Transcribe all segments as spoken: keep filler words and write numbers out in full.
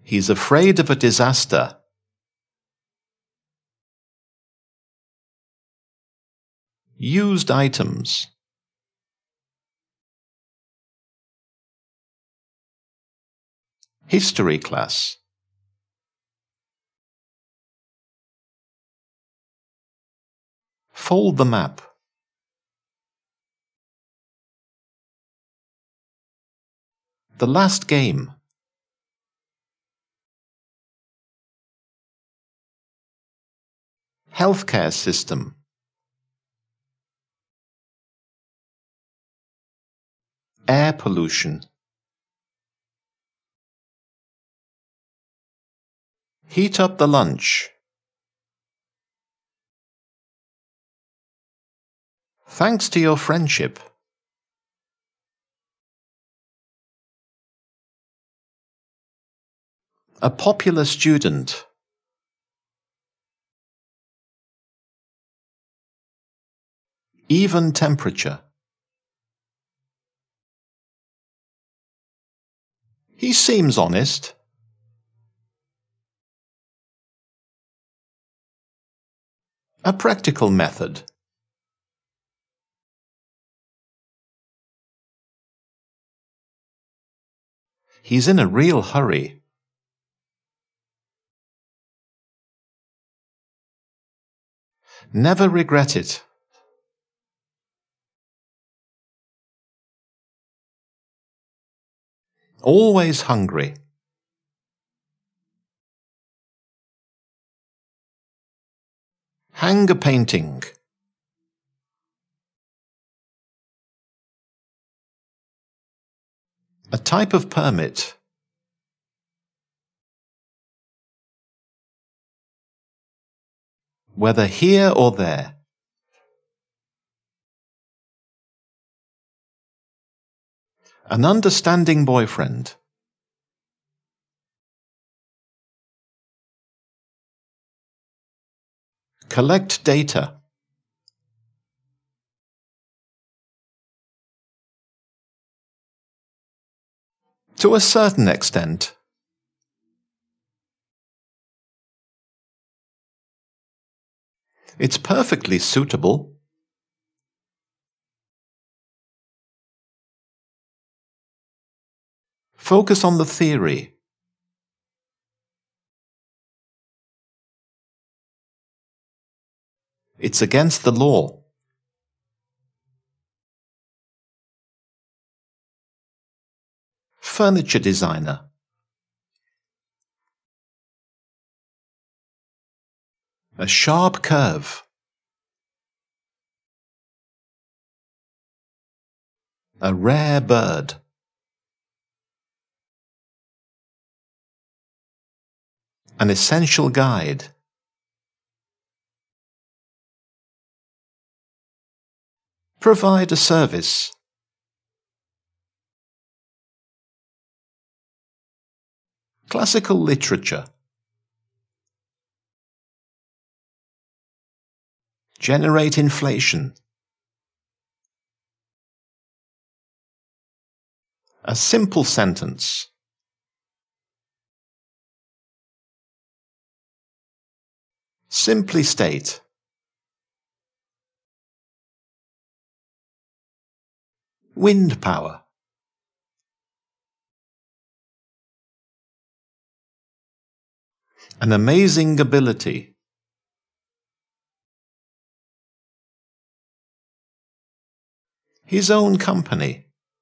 He's afraid of a disaster. Used items. History class. Fold the map. The last game. Healthcare system. Air pollution. Heat up the lunch. Thanks to your friendship. A popular student. Even temperature. He seems honest. A practical method. He's in a real hurry. Never regret it. Always hungry. Hang a painting. A type of permit. Whether here or there. An understanding boyfriend. Collect data. To a certain extent. It's perfectly suitable. Focus on the theory. It's against the law. Furniture designer. A sharp curve. A rare bird. An essential guide. Provide a service. Classical literature. Generate inflation. A simple sentence. Simply state. Wind power. An amazing ability. His own company.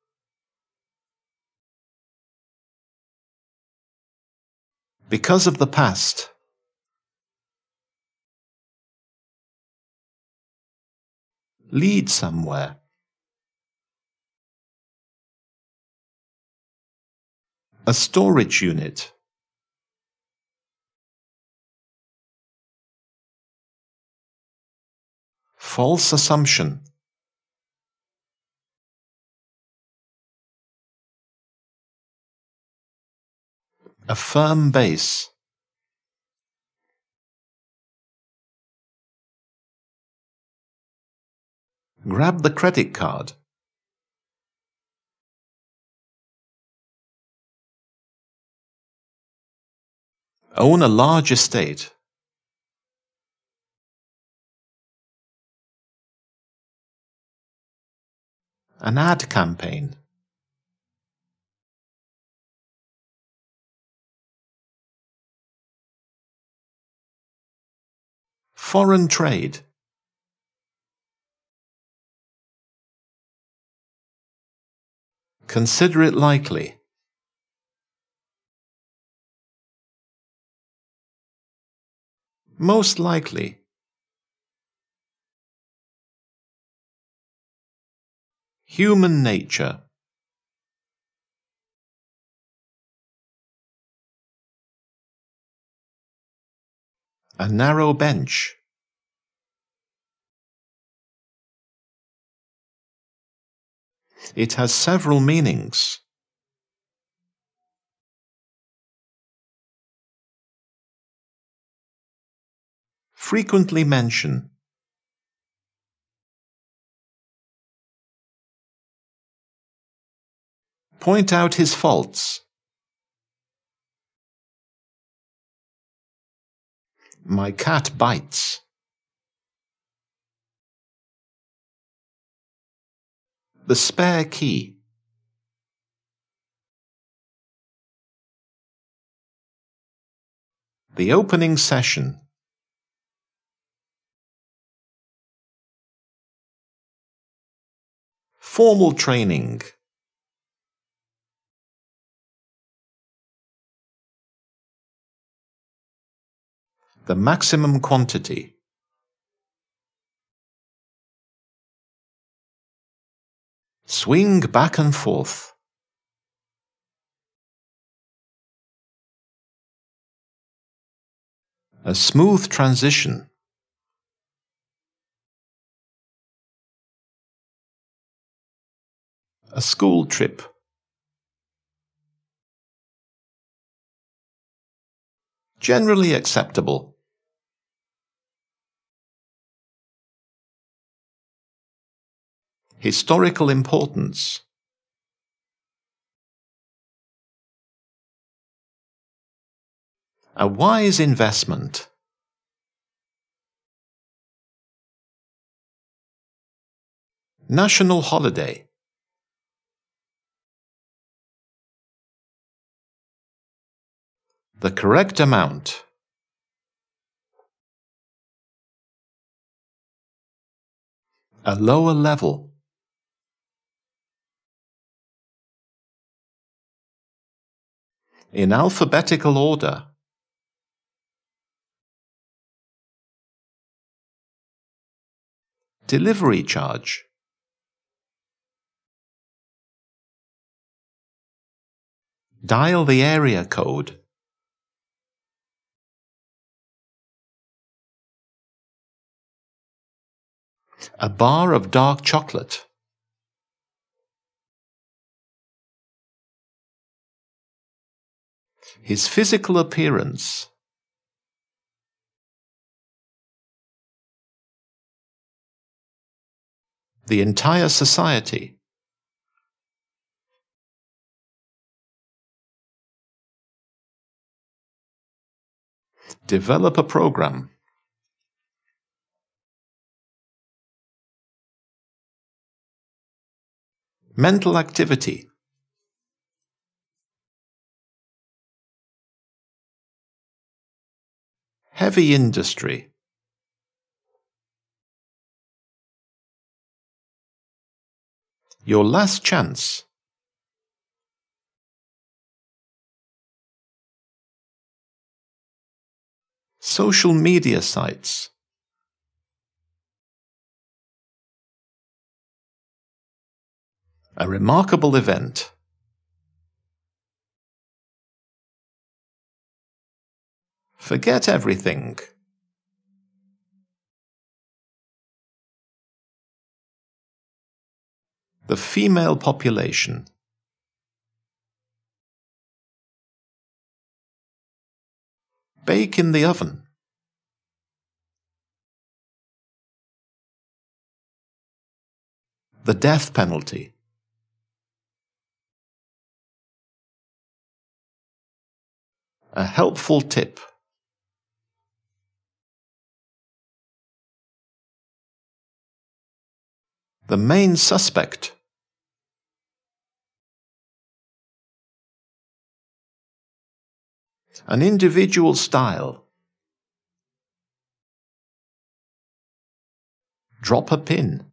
Because of the past. Lead somewhere. A storage unit. False assumption. A firm base. Grab the credit card. Own a large estate. An ad campaign. Foreign trade. Consider it likely. Most likely. Human nature. A narrow bench. It has several meanings. Frequently mention. Point out his faults. My cat bites. The spare key. The opening session. Formal training. The maximum quantity. Swing back and forth. A smooth transition. A school trip. Generally acceptable. Historical importance. A wise investment. National holiday. The correct amount. A lower level. In alphabetical order. Delivery charge. Dial the area code. A bar of dark chocolate. His physical appearance. The entire society. Develop a program. Mental activity. Heavy industry. Your last chance. Social media sites. A remarkable event. Forget everything. The female population. Bake in the oven. The death penalty. A helpful tip. The main suspect. An individual style. Drop a pin.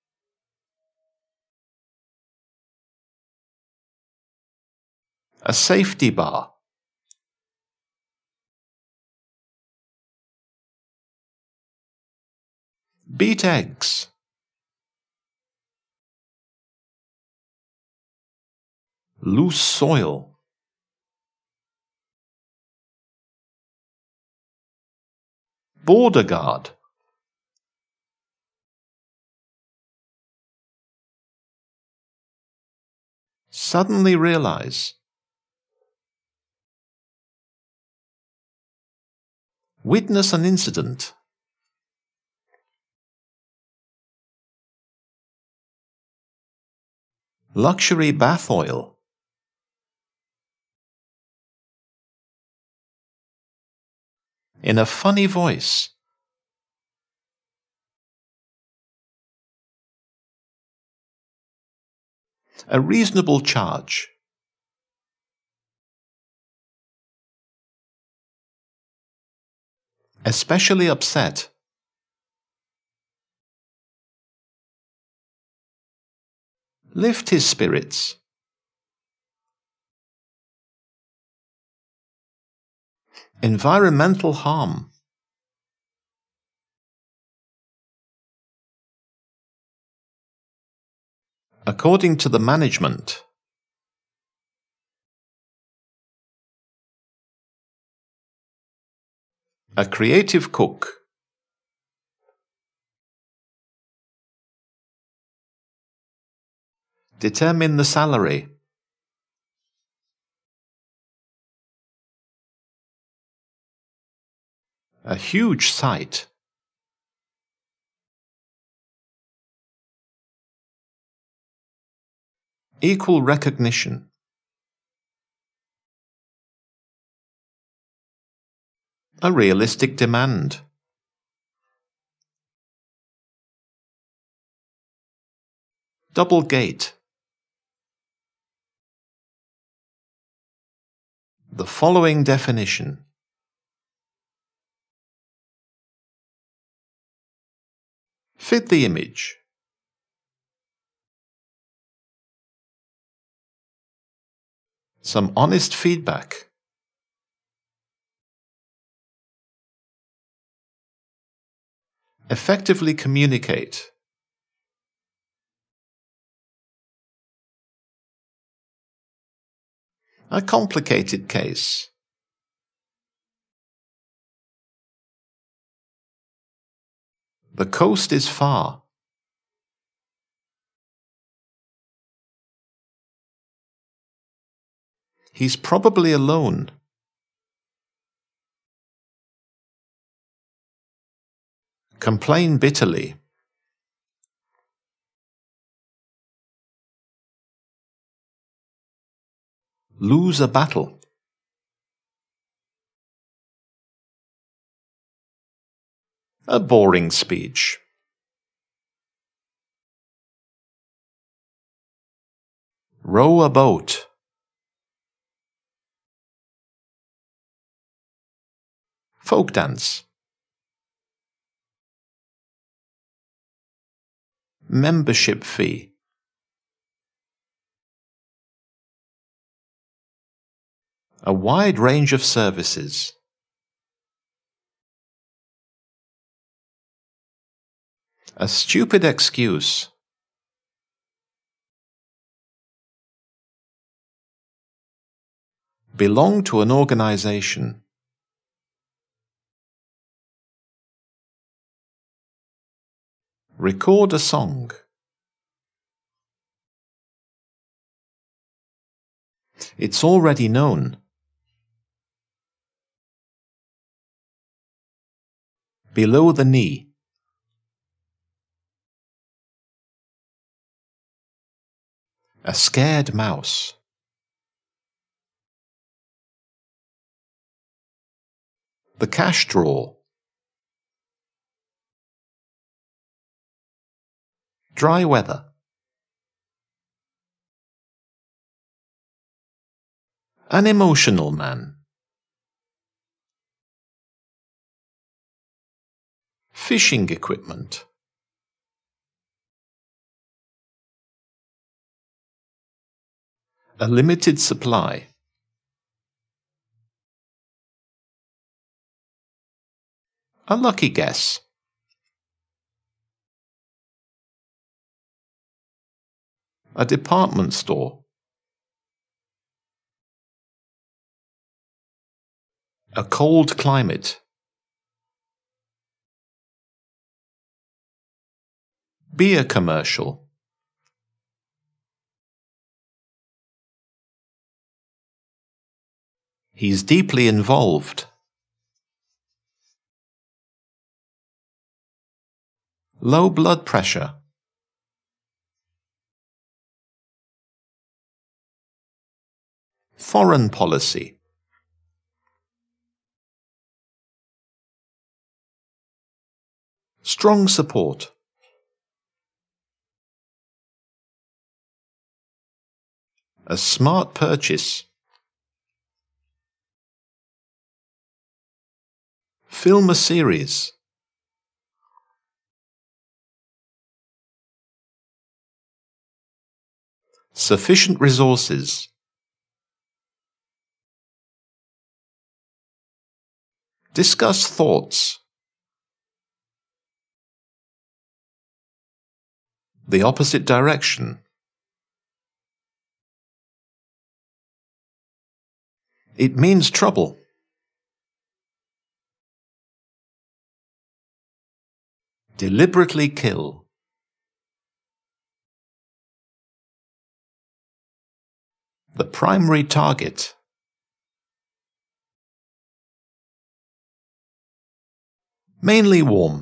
A safety bar. Beat eggs. Loose soil. Border guard. Suddenly realize. Witness an incident. Luxury bath oil. In a funny voice. A reasonable charge. Especially upset. Lift his spirits. Environmental harm. According to the management. A creative cook. Determine the salary. A huge site. Equal recognition. A realistic demand. Double gate. The following definition. Fit the image. Some honest feedback. Effectively communicate. A complicated case. The coast is far. He's probably alone. Complain bitterly. Lose a battle. A boring speech. Row a boat. Folk dance. Membership fee. A wide range of services. A stupid excuse. Belong to an organization. Record a song. It's already known. Below the knee. A scared mouse. The cash drawer. Dry weather. An emotional man. Fishing equipment. A limited supply. A lucky guess. A department store. A cold climate. Beer commercial. He's deeply involved. Low blood pressure. Foreign policy. Strong support. A smart purchase. Film a series. Sufficient resources. Discuss thoughts. The opposite direction. It means trouble. Deliberately kill. The primary target. Mainly warm.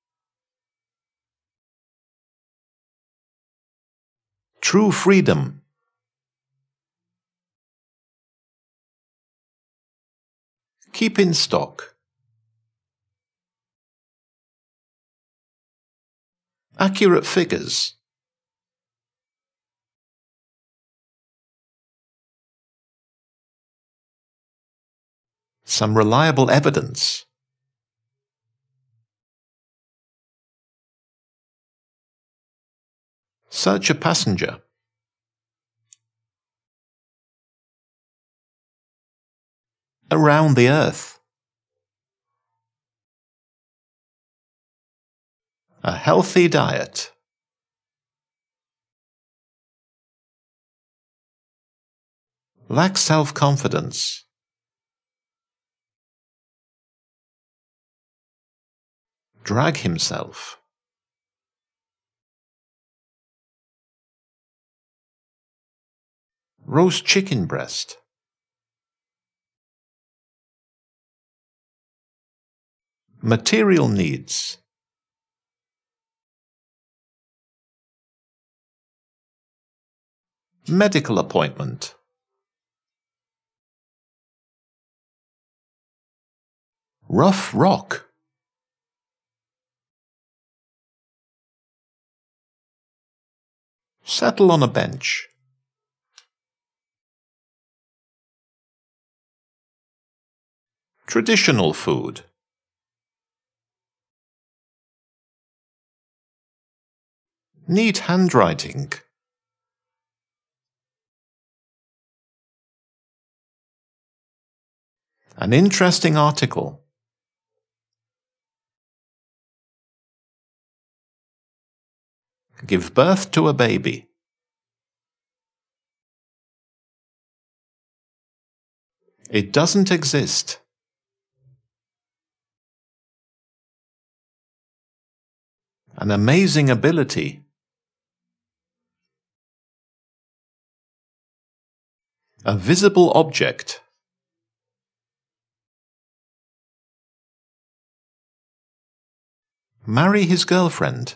True freedom. Keep in stock. Accurate figures. Some reliable evidence. Search a passenger. Around the earth. A healthy diet. Lack self-confidence. Drag himself. Roast chicken breast. Material needs. Medical appointment. Rough rock. Settle on a bench. Traditional food. Neat handwriting. An interesting article. Give birth to a baby. It doesn't exist. An amazing ability. A visible object. Marry his girlfriend.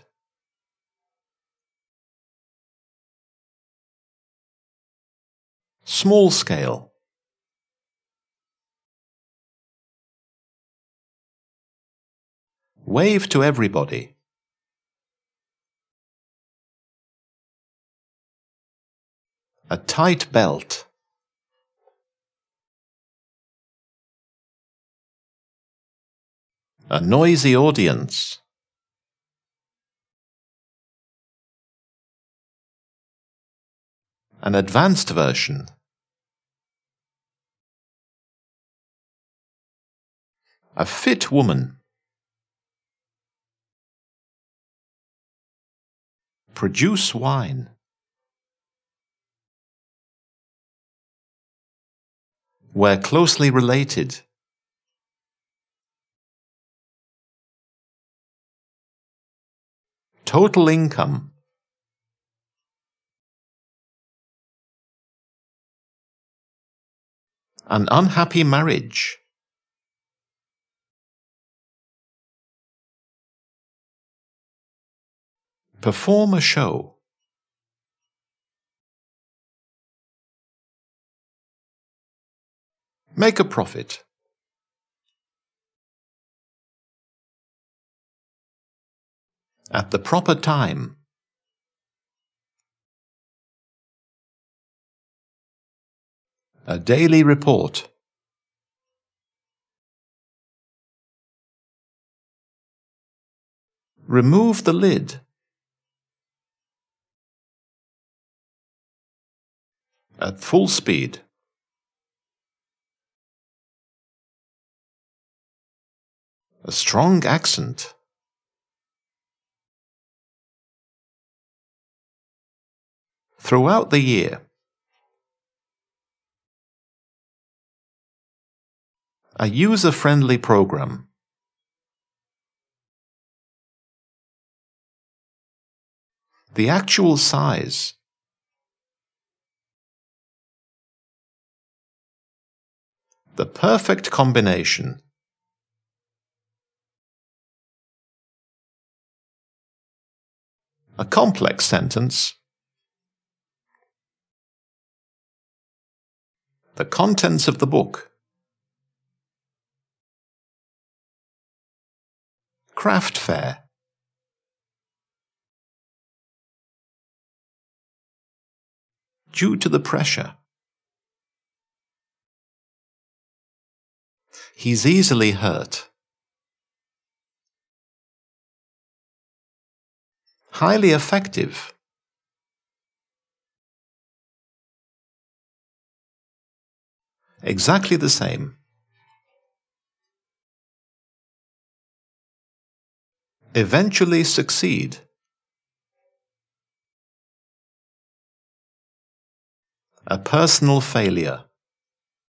Small scale. Wave to everybody. A tight belt. A noisy audience. An advanced version. A fit woman. Produce wine. We're closely related. Total income. An unhappy marriage. Perform a show. Make a profit. At the proper time. A daily report. Remove the lid. At full speed. A strong accent. Throughout the year. A user-friendly program. The actual size. The perfect combination. A complex sentence. The contents of the book. Craft fair. Due to the pressure. He's easily hurt. Highly effective. Exactly the same. Eventually succeed. A personal failure.